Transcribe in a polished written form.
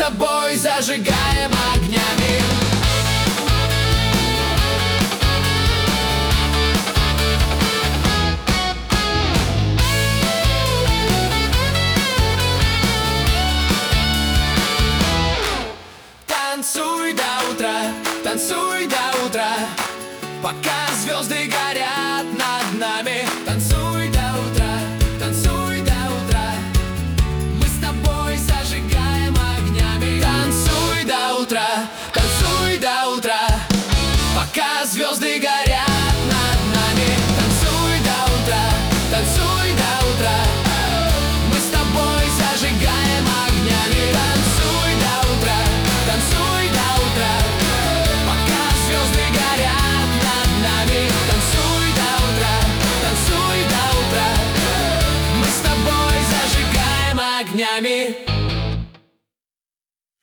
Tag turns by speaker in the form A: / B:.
A: тобой зажигаем огнями. Танцуй до утра, танцуй до утра, пока звезды горят над нами. Танцуй до утра, танцуй до утра, мы с тобой зажигаем огнями. Танцуй до утра, танцуй до утра, пока звезды горят над нами. Танцуй до утра, танцуй до утра, мы с тобой зажигаем огнями. Танцуй до утра, танцуй до утра, пока звезды горят над нами. Танцуй до утра, танцуй до утра, мы с тобой зажигаем огнями.